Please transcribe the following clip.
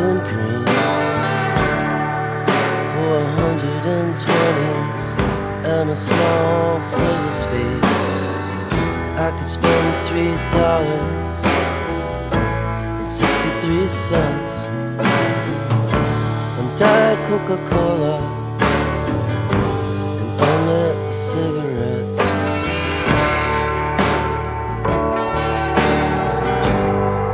and cream for 120s and a small service fee. I could spend $3.63 on Diet Coca-Cola